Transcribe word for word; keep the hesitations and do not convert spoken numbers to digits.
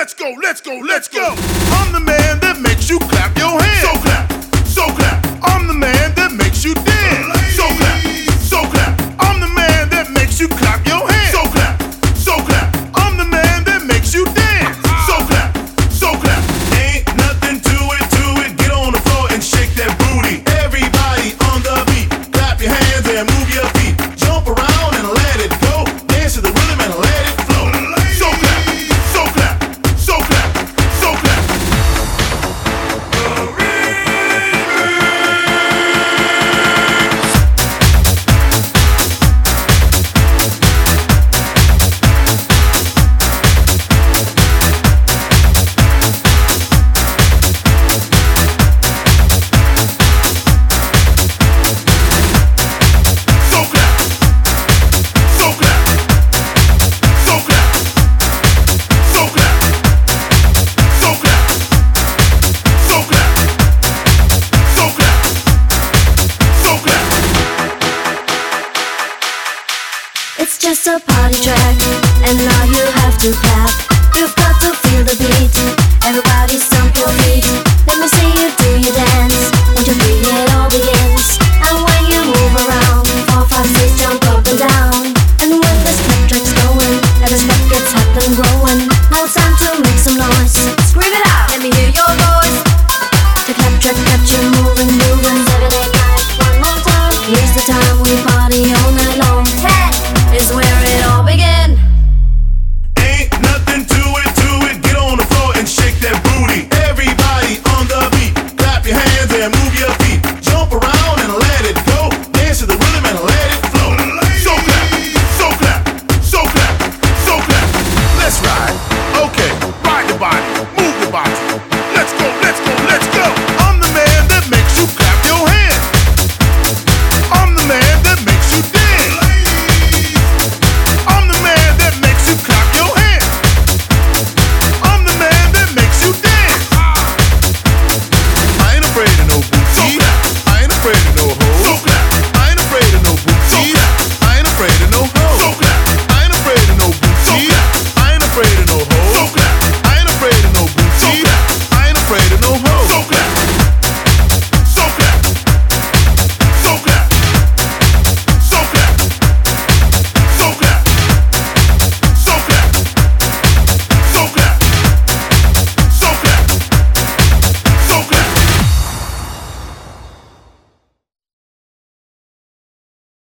let's go, let's go, let's go. I'm the man that makes you clap your hands. So clap, so clap. I'm the man that makes you dance. So clap, so clap. I'm the man that makes you clap your hands. So clap, so clap. I'm the man that makes you dance. So clap, so clap. Ain't nothing to it, to it. Get on the floor and shake that booty. Everybody on the beat. Clap your hands and move your feet. Jump around and let it go. Dance to the rhythm and let it flow. So clap, so clap, so clap, so clap. It's just a party track, and now you have to clap.